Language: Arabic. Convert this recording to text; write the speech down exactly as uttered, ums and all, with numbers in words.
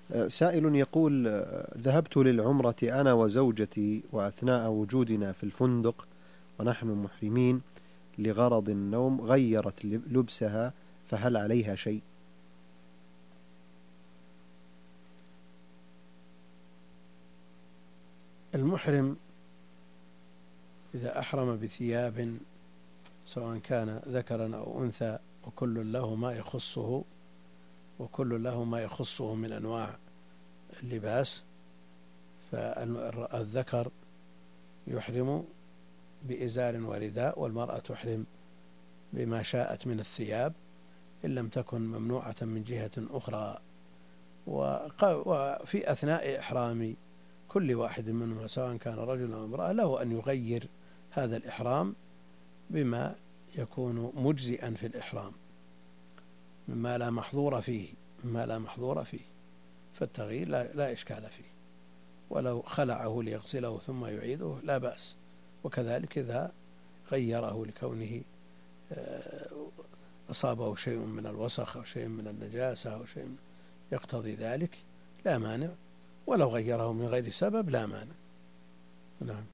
سائل يقول: ذهبت للعمرة أنا وزوجتي، وأثناء وجودنا في الفندق ونحن محرمين لغرض النوم غيرت لبسها، فهل عليها شيء؟ المحرم إذا أحرم بثياب سواء كان ذكرا أو أنثى وكل له ما يخصه وكل له ما يخصه من أنواع اللباس، فالذكر يحرم بإزار ورداء، والمرأة تحرم بما شاءت من الثياب إن لم تكن ممنوعة من جهة أخرى. وفي أثناء إحرام كل واحد منهما سواء كان رجل أو امرأة له أن يغير هذا الإحرام بما يكون مجزئا في الإحرام مما لا محظور فيه مما لا محظور فيه فالتغيير لا, لا إشكال فيه، ولو خلعه ليغسله ثم يعيده لا بأس. وكذلك إذا غيره لكونه أصابه شيء من الوسخ أو شيء من النجاسة أو شيء يقتضي ذلك لا مانع، ولو غيره من غير سبب لا مانع. نعم.